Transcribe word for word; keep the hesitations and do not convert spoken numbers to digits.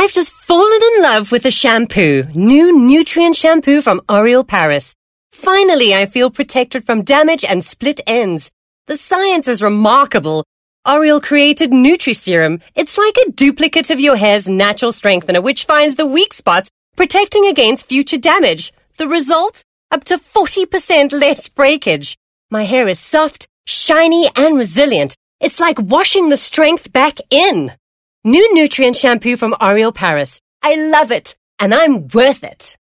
I've just fallen in love with the shampoo. New Nutrient Shampoo from L'Oréal Paris. Finally, I feel protected from damage and split ends. The science is remarkable. L'Oréal created Nutri-Serum. It's like a duplicate of your hair's natural strengthener, which finds the weak spots, protecting against future damage. The result? Up to forty percent less breakage. My hair is soft, shiny, and resilient. It's like washing the strength back in. New Nutrient Shampoo from L'Oréal Paris. I love it, and I'm worth it.